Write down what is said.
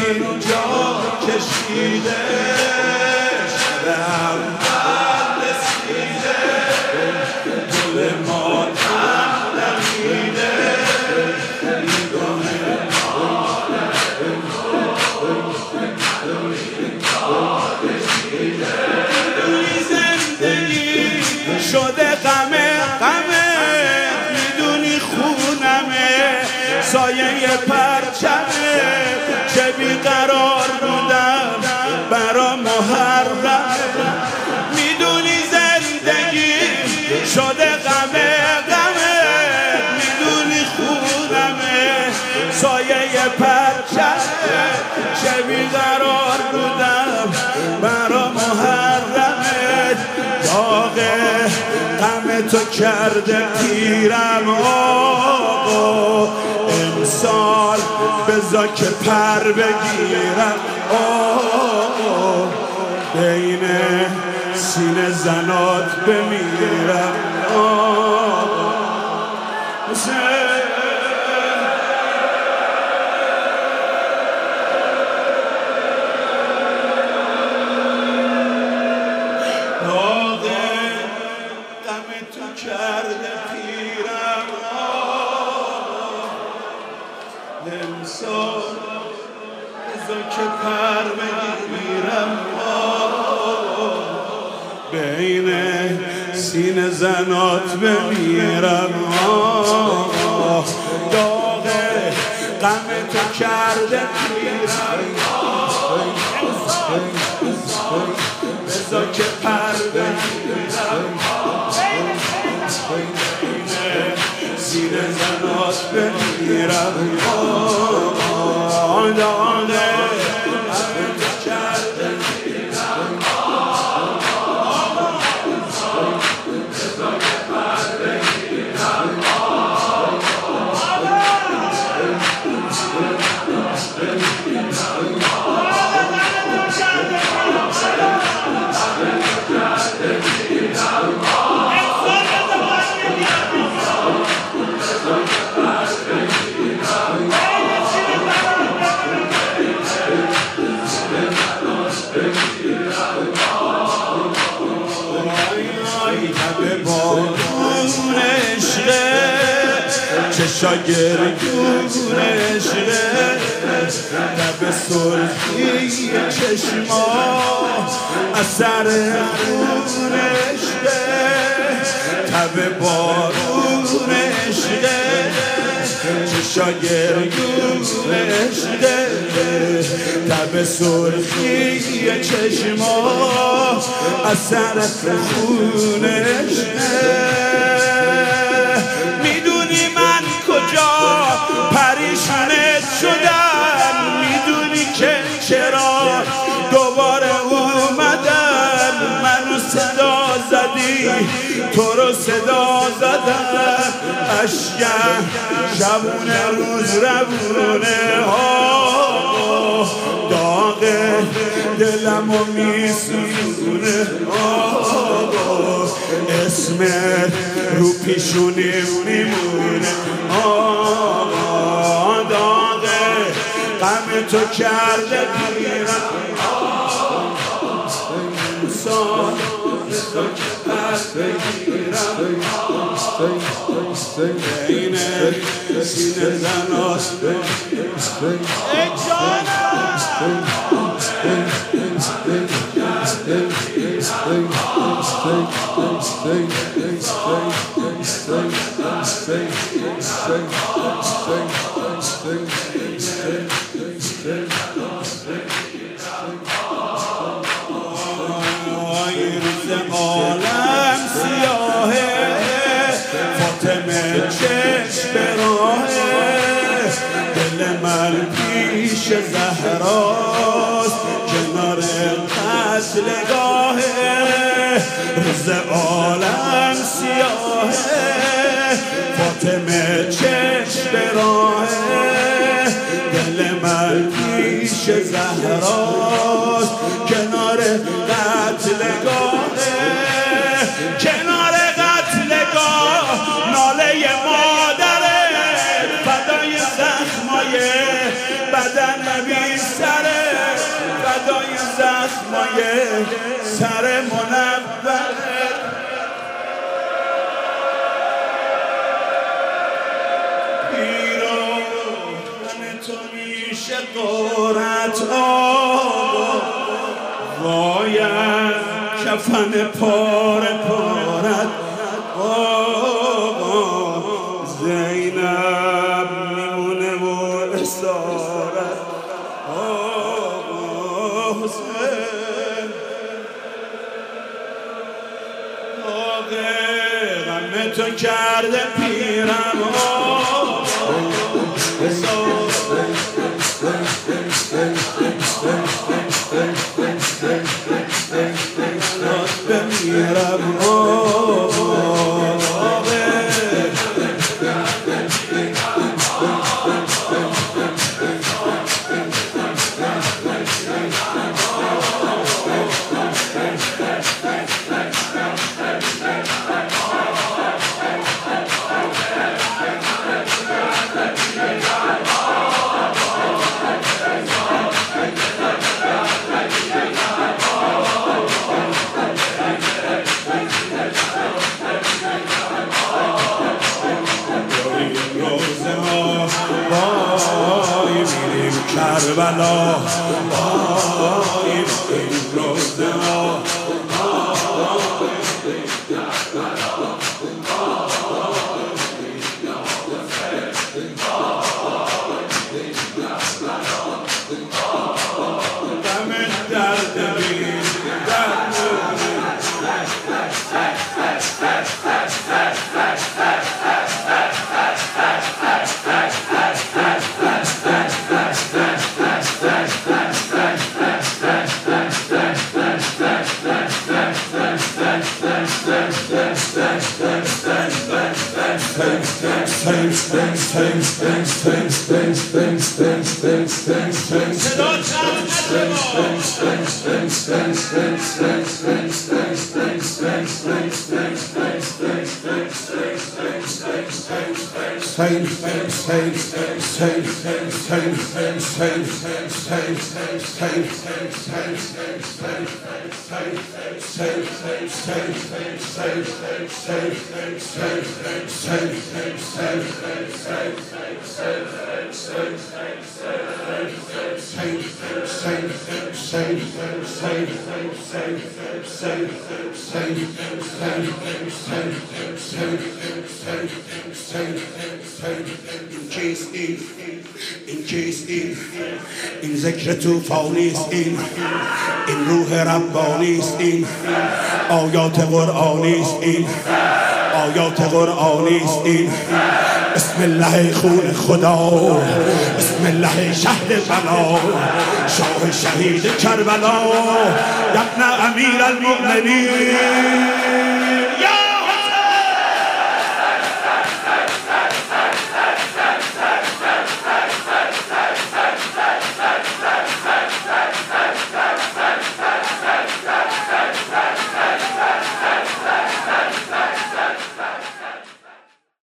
اینجا کشیده شب اول رسیده گل ماتم دمیده زندگی شده غمه میدونی خونمه سایه پرچمه چه بیقرار بودم برا محرمه میدونی زندگی شده غمه میدونی خونمه سایه پرچمه چه بیقرار بودم برا محرمه داغ غم تو کرده پیرم آقا امسال بذار که پر بگیرم آقا بین سینه زنات بمیرم آقا کرده پیرم امسال بذار که پر بگیرم بین سینه زنات بمیرم داغ غم تو کرده پیرم بذار که پر بگیرم سینه زنات بمیرم داغه همه کرده میرم بذار که پر بگیرم بارون عشقه چشا گریون عشقه لب سرخی چشما اثر خون عشقه تب بارون عشقه چشا گریون عشقه تب سرخی چشما اثر خون عشقه میدونی من کجا پریشونت شدم میدونی که چرا دوباره اومدم منو صدا زدی تو رو صدا زدم اشکم شبونه روز روونه داغ دلمو میسوزونه اسمت رو پیشونیم میمونه داغ غم تو کرده پیرم انسان بذار که پس بگیرم بین سینه زنات ای جانم عالم سیاهه فاطمه چشم به راهه دل من پیش زهراست کنار قتلگاهه روز عالم سیاهه فاطمه چشم به راهه دل من پیش زهراست کنار قتلگاهه کنار قتلگاه ناله مادره فدای زخمای بدن بی سره فدای زخمای سر منور پیراهن تو میشه قرت آقا باید کفن پاره پارت آقا زینب میمونه و اسارت آقا حسین آقا غم تو کرده پیرم آقا بمیرم کربلا این روزه ها غم درد بی این ذکر توفانیست این روح ربانیست این آیات قرآنیست این آیات قرآنیست این بسم الله خون خدا بسم الله شهد بلا شاه شهید کربلا ابن امیر المؤمنین